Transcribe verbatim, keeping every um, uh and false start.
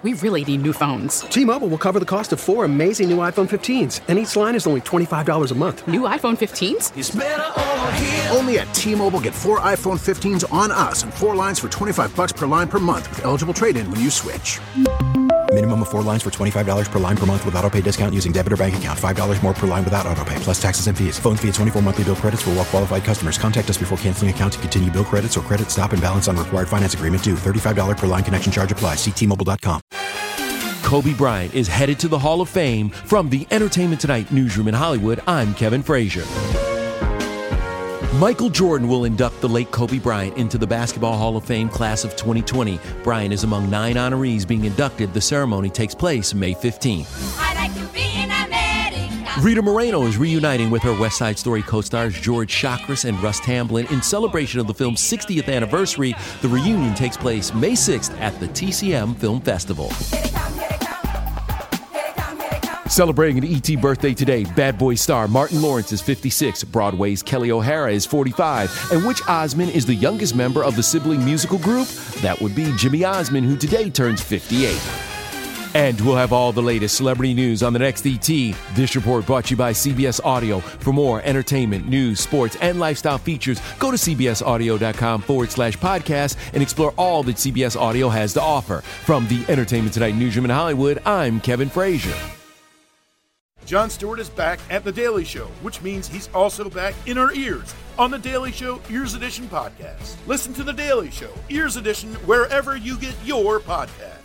We really need new phones. T-Mobile will cover the cost of four amazing new iPhone fifteens, and each line is only twenty-five dollars a month. New iPhone fifteens? It's better over here. Only at T-Mobile, get four iPhone fifteens on us and four lines for twenty-five dollars per line per month with eligible trade-in when you switch. Minimum of four lines for twenty-five dollars per line per month with autopay discount using debit or bank account. five dollars more per line without autopay, plus taxes and fees. Phone fee at twenty-four monthly bill credits for well-qualified customers. Contact us before canceling account to continue bill credits or credit stop and balance on required finance agreement due. thirty-five dollars per line connection charge applies. See T Mobile dot com. Kobe Bryant is headed to the Hall of Fame. From the Entertainment Tonight newsroom in Hollywood, I'm Kevin Frazier. Michael Jordan will induct the late Kobe Bryant into the Basketball Hall of Fame class of twenty twenty. Bryant is among nine honorees being inducted. The ceremony takes place May fifteenth. I like to be in America. Rita Moreno is reuniting with her West Side Story co-stars George Chakras and Russ Tamblyn in celebration of the film's sixtieth anniversary. The reunion takes place May sixth at the T C M Film Festival. Celebrating an E T birthday today, Bad Boys star Martin Lawrence is fifty-six, Broadway's Kelly O'Hara is forty-five, and which Osmond is the youngest member of the sibling musical group? That would be Jimmy Osmond, who today turns fifty-eight. And we'll have all the latest celebrity news on the next E T. This report brought to you by C B S Audio. For more entertainment, news, sports, and lifestyle features, go to cbsaudio.com forward slash podcast and explore all that C B S Audio has to offer. From the Entertainment Tonight newsroom in Hollywood, I'm Kevin Frazier. Jon Stewart is back at The Daily Show, which means he's also back in our ears on The Daily Show Ears Edition podcast. Listen to The Daily Show Ears Edition wherever you get your podcast.